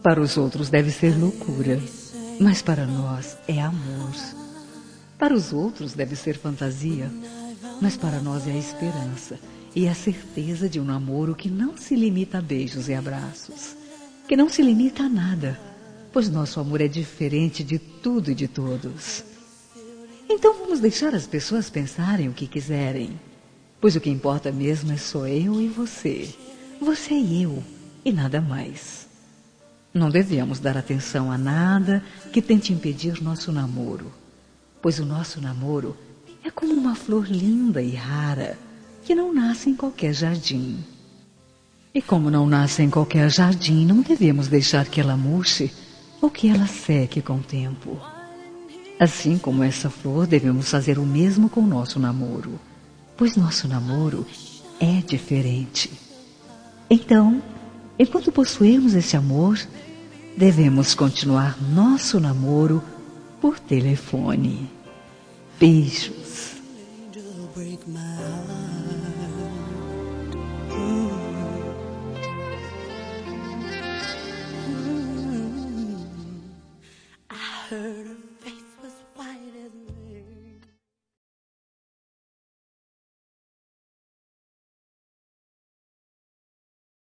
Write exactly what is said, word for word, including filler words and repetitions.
Para os outros deve ser loucura, mas para nós é amor. Para os outros deve ser fantasia, mas para nós é a esperança e a certeza de um namoro que não se limita a beijos e abraços, que não se limita a nada, pois nosso amor é diferente de tudo e de todos. Então vamos deixar as pessoas pensarem o que quiserem, pois o que importa mesmo é só eu e você, você e eu, e nada mais. Não devemos dar atenção a nada que tente impedir nosso namoro, pois o nosso namoro é como uma flor linda e rara que não nasce em qualquer jardim. E como não nasce em qualquer jardim, não devemos deixar que ela murche ou que ela seque com o tempo. Assim como essa flor, devemos fazer o mesmo com o nosso namoro, pois nosso namoro é diferente. Então, enquanto possuirmos esse amor, devemos continuar nosso namoro por telefone. Beijos. Heard